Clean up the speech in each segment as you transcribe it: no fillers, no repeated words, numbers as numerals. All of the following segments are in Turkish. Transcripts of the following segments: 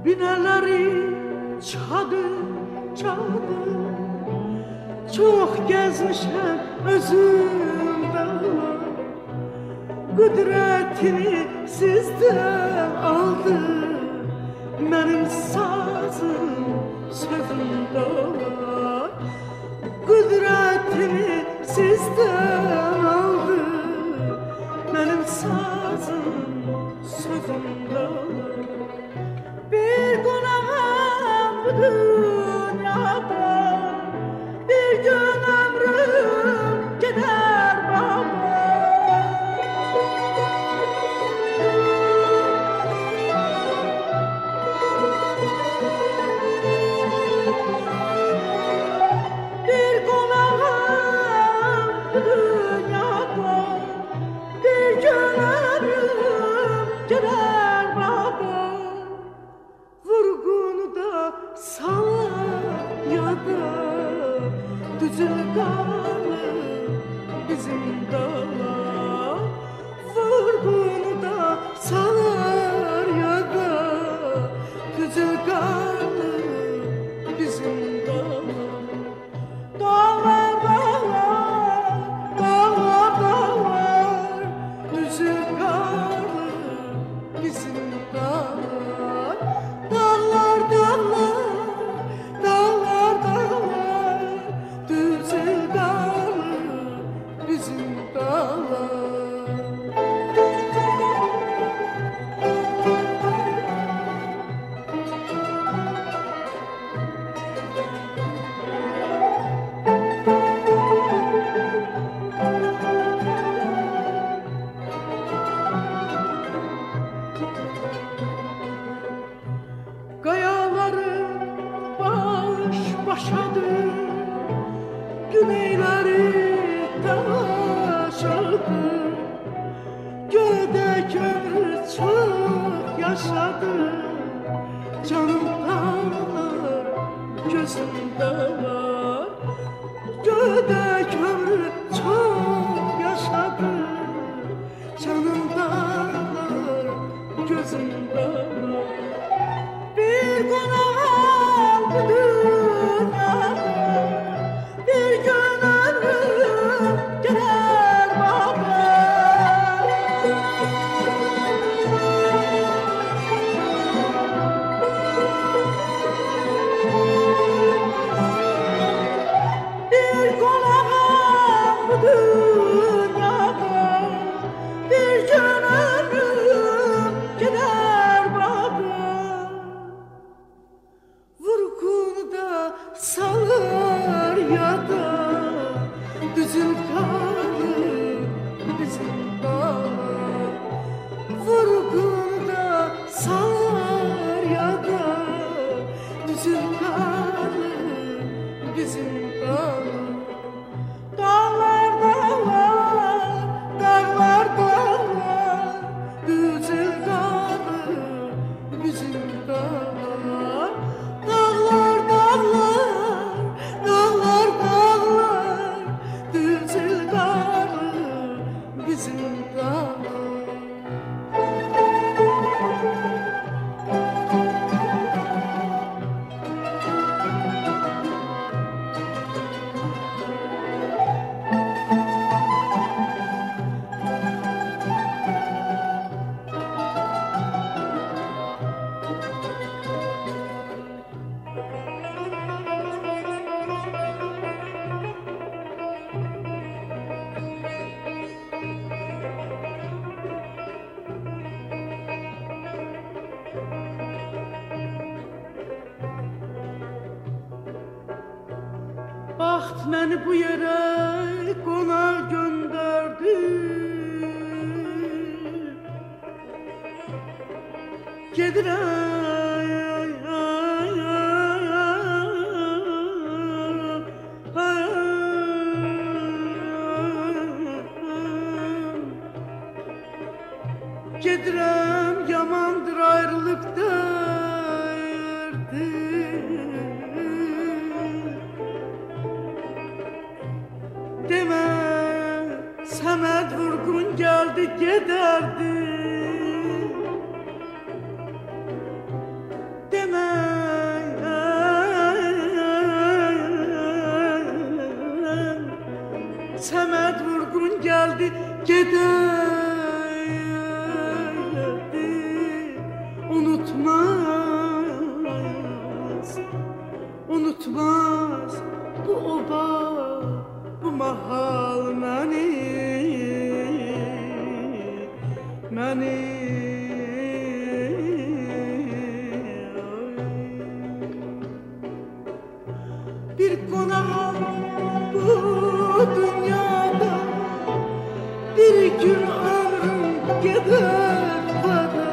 Bineleri çadır çadır, çok gezmişim özüm dağlar. Kudretini sizden aldı, benim sazım sözüm dağlar. Kudretini sizden aldı, benim sazım sözüm dağlar. Bir konağım bu dünyada, bir gün ömrüm gider baba. Bir konağım bu dünyada, bir gün ömrüm gider baba. Vurgunu da salar ya da düzül kalır bizim dağlar. Vurgunu da salar ya da düzül kalır bizim dağlar. Dağlar, dağlar, dağlar, dağlar, düzül kalır bizim dağlar. Dağlar, dağlar, dağlar, dağlar, düzül kalır bizim dağlar. Kayalarım baş başadır, güneyleri taşadır. Gödek ömrü çok yaşadı, canım dağlar, gözüm dağlar. Gödek ömrü çok yaşadı, canım dağlar, gözüm dağlar. Bir konağım bu dünyada, bir gün ömrüm gider baba. Bir konağım bu dünyada, bir gün ömrüm gider baba. Vurgunu da salar ya da düzül kalır bizim dağlar. Vurgunu da salar ya da düzül kalır bizim dağlar. Dağlar, dağlar, dağlar, dağlar, düzül kalır bizim dağlar. Dağlar, dağlar, dağlar, dağlar, düzül kalır bizim dağlar. Baxt məni bu yerə qonaq göndərdi. Gedirəm yamandır ayrılıq derdi. Demə Səməd Vurğun gəldi gedərdi. durgun geldi giderdi. Unutmaz, unutmaz bu oba, bu mahal məni. Bir konağım bu dünyada, bir gün ömrüm gider bana.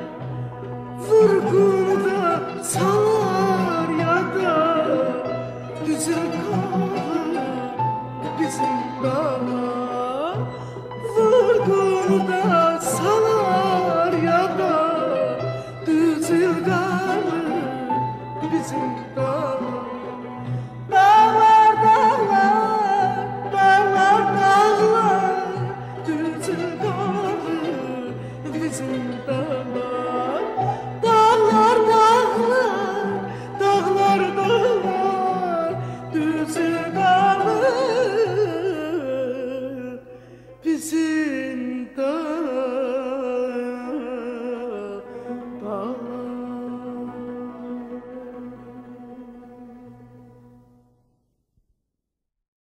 Vurgunu da salar ya da güzel kalır bizim dağ. Vurgunu da salar